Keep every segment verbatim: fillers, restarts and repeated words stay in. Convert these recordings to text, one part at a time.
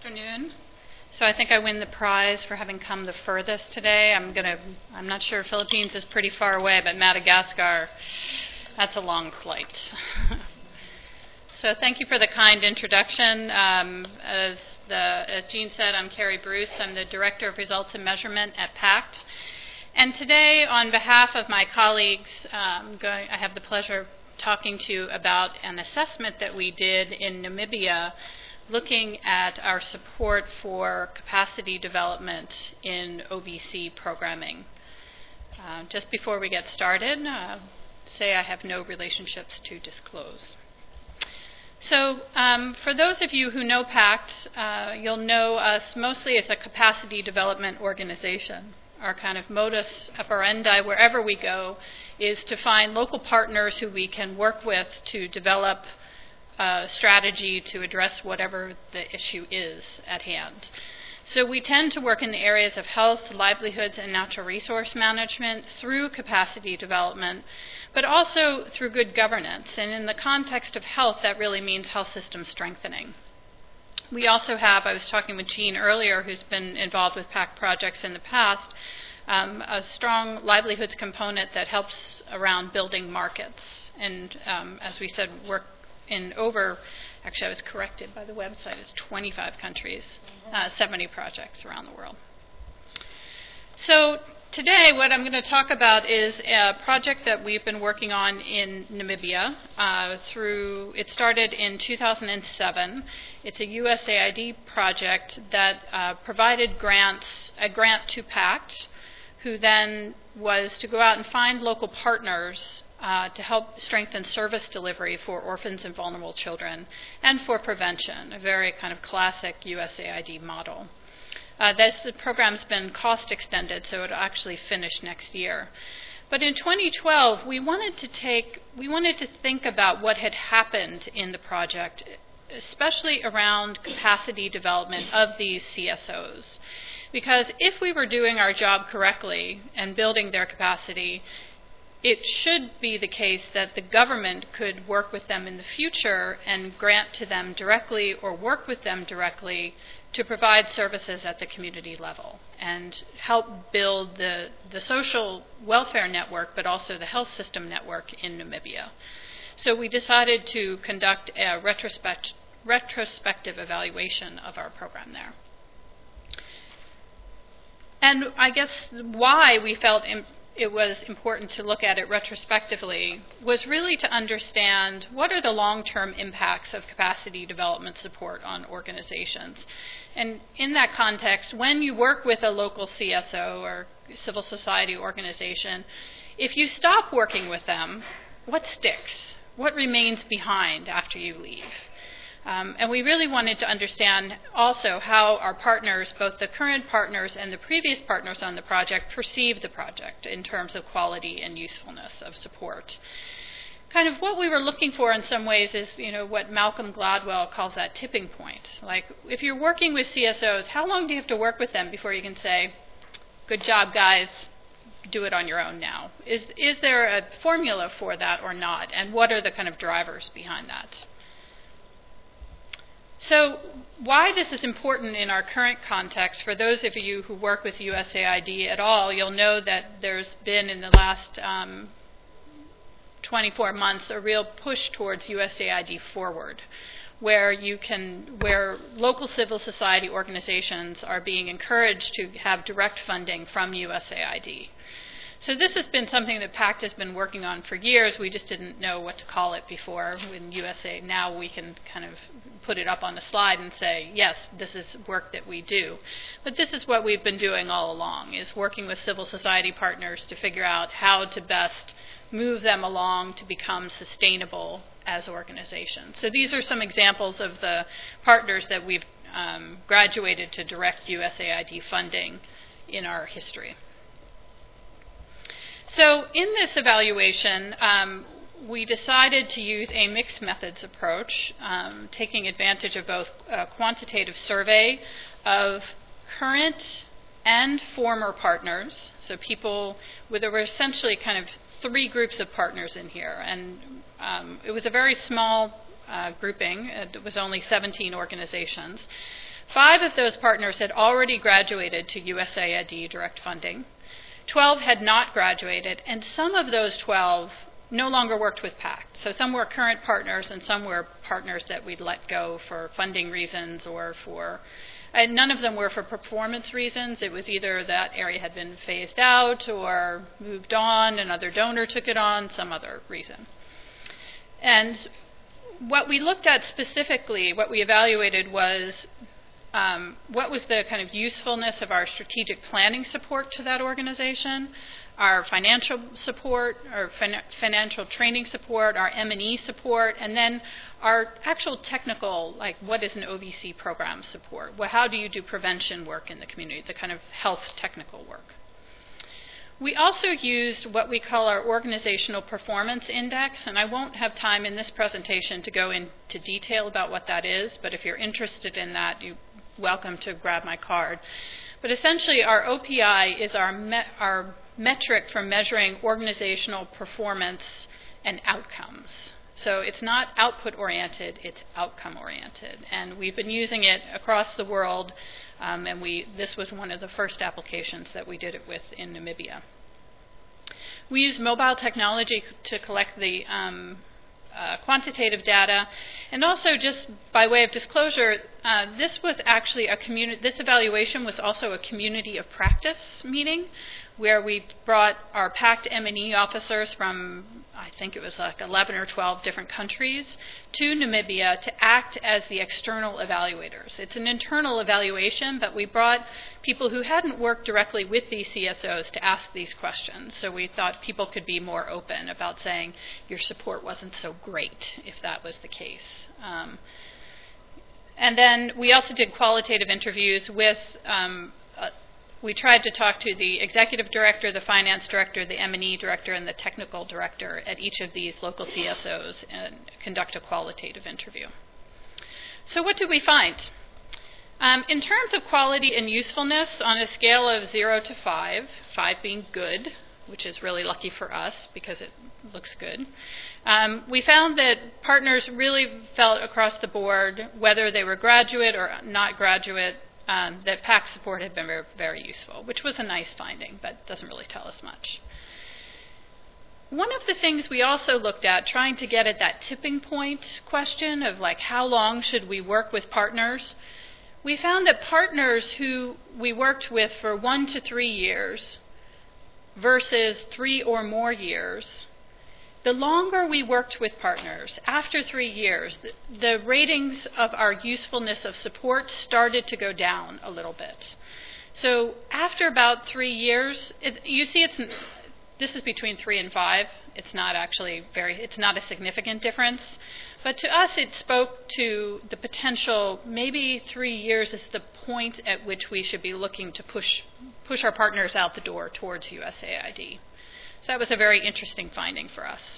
afternoon. So I think I win the prize for having come the furthest today. I'm gonna. I'm not sure Philippines is pretty far away, but Madagascar, that's a long flight. So thank you for the kind introduction. Um, as the as Jean said, I'm Carrie Bruce. I'm the Director of Results and Measurement at PACT. And today, on behalf of my colleagues, um, going, I have the pleasure of talking to you about an assessment that we did in Namibia, looking at our support for capacity development in O B C programming. Uh, just before we get started, uh, say I have no relationships to disclose. So um, for those of you who know PACT, uh, you'll know us mostly as a capacity development organization. Our kind of modus operandi wherever we go is to find local partners who we can work with to develop a strategy to address whatever the issue is at hand. So we tend to work in the areas of health, livelihoods, and natural resource management through capacity development, but also through good governance. And in the context of health, that really means health system strengthening. We also have, I was talking with Jean earlier, who's been involved with PACT projects in the past, um, a strong livelihoods component that helps around building markets. And um, as we said, work in over, actually I was corrected by the website, it's twenty-five countries, uh, seventy projects around the world. So today what I'm going to talk about is a project that we've been working on in Namibia uh, through, it started in two thousand seven. It's a U S A I D project that uh, provided grants, a grant to PACT, who then was to go out and find local partners uh, to help strengthen service delivery for orphans and vulnerable children and for prevention, a very kind of classic U S A I D model. Uh, this the program's been cost extended, so it'll actually finish next year. But in twenty twelve, we wanted to take, we wanted to think about what had happened in the project, especially around capacity development of these C S Os. Because if we were doing our job correctly and building their capacity, it should be the case that the government could work with them in the future and grant to them directly or work with them directly to provide services at the community level and help build the, the social welfare network, but also the health system network in Namibia. So we decided to conduct a retrospect, retrospective evaluation of our program there. And I guess why we felt im- it was important to look at it retrospectively was really to understand what are the long-term impacts of capacity development support on organizations. And in that context, when you work with a local C S O or civil society organization, if you stop working with them, what sticks? What remains behind after you leave? Um, and we really wanted to understand also how our partners, both the current partners and the previous partners on the project, perceive the project in terms of quality and usefulness of support. Kind of what we were looking for in some ways is, you know, what Malcolm Gladwell calls that tipping point. Like, if you're working with C S Os, how long do you have to work with them before you can say, good job, guys, do it on your own now? Is, is there a formula for that or not? And what are the kind of drivers behind that? So why this is important in our current context, for those of you who work with U S A I D at all, you'll know that there's been in the last um, twenty-four months a real push towards U S A I D Forward, where you can, where local civil society organizations are being encouraged to have direct funding from U S A I D. So this has been something that PACT has been working on for years. We just didn't know what to call it before. In U S A, now we can kind of put it up on a slide and say, yes, this is work that we do. But this is what we've been doing all along, is working with civil society partners to figure out how to best move them along to become sustainable as organizations. So these are some examples of the partners that we've um, graduated to direct U S A I D funding in our history. So in this evaluation, um, we decided to use a mixed methods approach, um, taking advantage of both a quantitative survey of current and former partners, so people, well, there were essentially kind of three groups of partners in here, and um, it was a very small uh, grouping. It was only seventeen organizations. Five of those partners had already graduated to U S A I D direct funding. twelve had not graduated, and some of those twelve no longer worked with PACT. So some were current partners, and some were partners that we'd let go for funding reasons or for, and none of them were for performance reasons. It was either that area had been phased out or moved on, another donor took it on, some other reason. And what we looked at specifically, what we evaluated was um, what was the kind of usefulness of our strategic planning support to that organization, our financial support, our fin- financial training support, our M and E support, and then our actual technical, like what is an O V C program support? Well, how do you do prevention work in the community, the kind of health technical work? We also used what we call our Organizational Performance Index, and I won't have time in this presentation to go into detail about what that is, but if you're interested in that, you're welcome to grab my card. But essentially, our O P I is our, me- our metric for measuring organizational performance and outcomes. So it's not output-oriented, it's outcome-oriented. And we've been using it across the world, um, and we this was one of the first applications that we did it with in Namibia. We use mobile technology to collect the um, uh, quantitative data, and also just by way of disclosure, uh, this was actually a community. This evaluation was also a community of practice meeting, where we brought our PACT M and E officers from, I think it was like eleven or twelve different countries, to Namibia to act as the external evaluators. It's an internal evaluation, but we brought people who hadn't worked directly with these C S Os to ask these questions. So we thought people could be more open about saying your support wasn't so great, if that was the case. Um, and then we also did qualitative interviews with um, uh, we tried to talk to the executive director, the finance director, the M and E director, and the technical director at each of these local C S Os and conduct a qualitative interview. So what did we find? Um, in terms of quality and usefulness, on a scale of zero to five, five being good, which is really lucky for us because it looks good, um, we found that partners really felt across the board, whether they were graduate or not graduate, Um, that PACT support had been very, very useful, which was a nice finding, but doesn't really tell us much. One of the things we also looked at, trying to get at that tipping point question of like how long should we work with partners, we found that partners who we worked with for one to three years versus three or more years, the longer we worked with partners, after three years, the, the ratings of our usefulness of support started to go down a little bit. So after about three years, it, you see it's, this is between three and five. It's not actually very, it's not a significant difference. But to us, it spoke to the potential, maybe three years is the point at which we should be looking to push, push our partners out the door towards U S A I D. So that was a very interesting finding for us.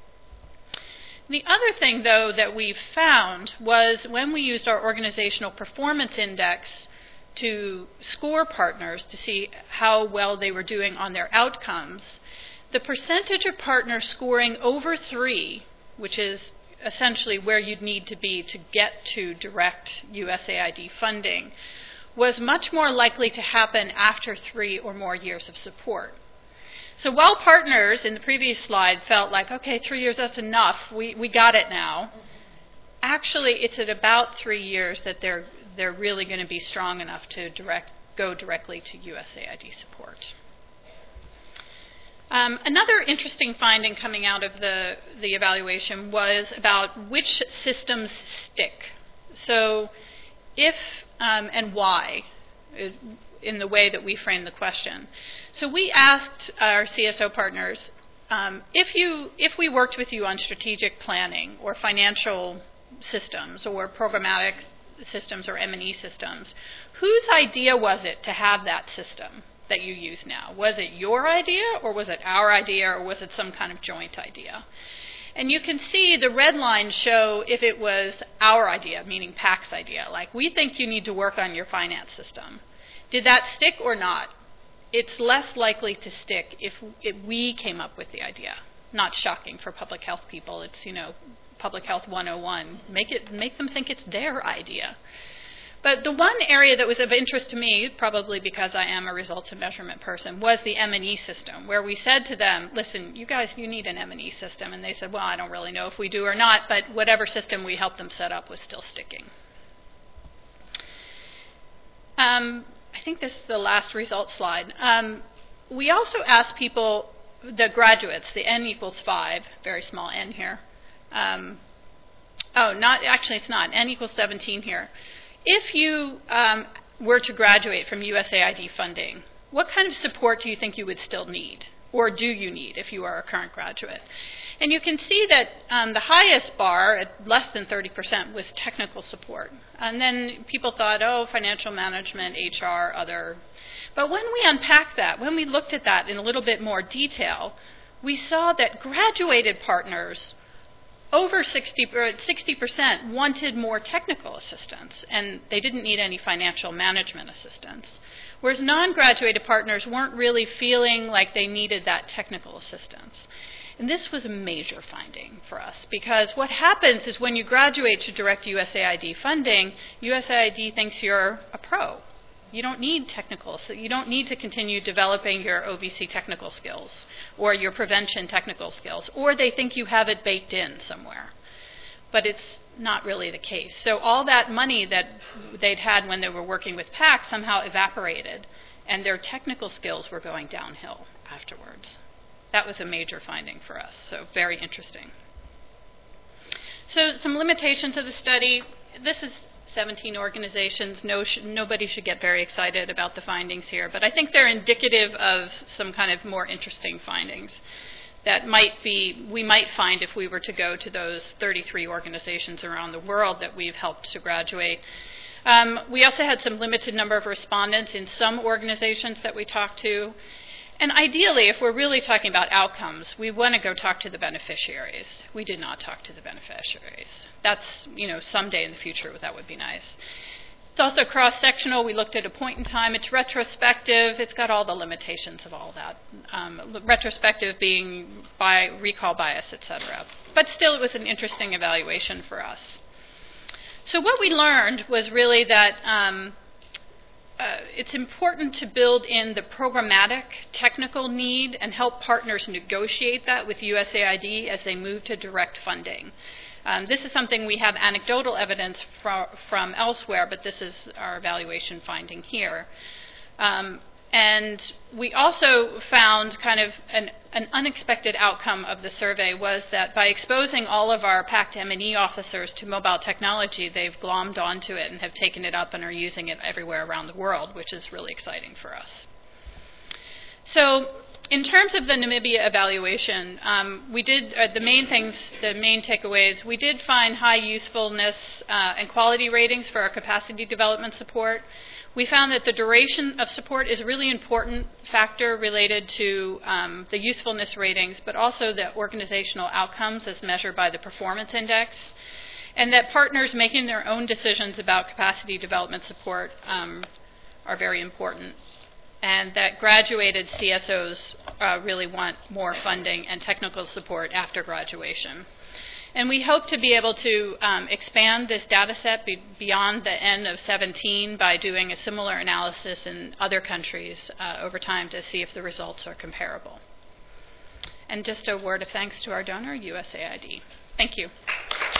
The other thing, though, that we found was when we used our Organizational Performance Index to score partners to see how well they were doing on their outcomes, the percentage of partners scoring over three, which is essentially where you'd need to be to get to direct U S A I D funding, was much more likely to happen after three or more years of support. So while partners in the previous slide felt like, okay, three years, that's enough, we, we got it now, actually it's at about three years that they're, they're really going to be strong enough to direct, go directly to U S A I D support. Um, another interesting finding coming out of the, the evaluation was about which systems stick. So if um, and why, in the way that we framed the question. So we asked our C S O partners, um, if you, if we worked with you on strategic planning or financial systems or programmatic systems or M and E systems, whose idea was it to have that system that you use now? Was it your idea, or was it our idea, or was it some kind of joint idea? And you can see the red lines show if it was our idea, meaning PACT's idea, like we think you need to work on your finance system. Did that stick or not? It's less likely to stick if, if we came up with the idea. Not shocking for public health people. It's, you know, Public Health one oh one. Make it, make them think it's their idea. But the one area that was of interest to me, probably because I am a results and measurement person, was the M and E system, where we said to them, listen, you guys, you need an M and E system. And they said, well, I don't really know if we do or not, but whatever system we helped them set up was still sticking. Um, I think this is the last results slide. Um, we also asked people, the graduates, the N equals five, very small n here. Um, oh, not actually, it's not. N equals seventeen here. If you um, were to graduate from U S A I D funding, what kind of support do you think you would still need? Or do you need if you are a current graduate? And you can see that um, the highest bar, at less than thirty percent, was technical support. And then people thought, oh, financial management, H R, other. But when we unpacked that, when we looked at that in a little bit more detail, we saw that graduated partners, over sixty percent, wanted more technical assistance, and they didn't need any financial management assistance. Whereas non-graduated partners weren't really feeling like they needed that technical assistance. And this was a major finding for us, because what happens is when you graduate to direct U S A I D funding, U S A I D thinks you're a pro. You don't need technical, so you don't need to continue developing your O B C technical skills or your prevention technical skills, or they think you have it baked in somewhere. But it's not really the case. So all that money that they'd had when they were working with PAC somehow evaporated, and their technical skills were going downhill afterwards. That was a major finding for us, so very interesting. So some limitations of the study. This is seventeen organizations. No, sh nobody should get very excited about the findings here, but I think they're indicative of some kind of more interesting findings that might be, we might find if we were to go to those thirty-three organizations around the world that we've helped to graduate. Um, we also had some limited number of respondents in some organizations that we talked to. And ideally, if we're really talking about outcomes, we want to go talk to the beneficiaries. We did not talk to the beneficiaries. That's, you know, someday in the future, that would be nice. It's also cross-sectional. We looked at a point in time. It's retrospective. It's got all the limitations of all that. Um, retrospective being by recall bias, et cetera. But still, it was an interesting evaluation for us. So what we learned was really that um, Uh, it's important to build in the programmatic technical need and help partners negotiate that with U S A I D as they move to direct funding. Um, this is something we have anecdotal evidence fro from elsewhere, but this is our evaluation finding here. Um, and we also found kind of an, an unexpected outcome of the survey was that by exposing all of our PACT M and E officers to mobile technology, they've glommed onto it and have taken it up and are using it everywhere around the world, which is really exciting for us. So in terms of the Namibia evaluation, um, we did, uh, the main things, the main takeaways, we did find high usefulness uh, and quality ratings for our capacity development support. We found that the duration of support is a really important factor related to um, the usefulness ratings, but also the organizational outcomes as measured by the performance index, and that partners making their own decisions about capacity development support um, are very important, and that graduated C S Os uh, really want more funding and technical support after graduation. And we hope to be able to um, expand this data set be beyond the N of seventeen by doing a similar analysis in other countries uh, over time to see if the results are comparable. And just a word of thanks to our donor, U S A I D. Thank you.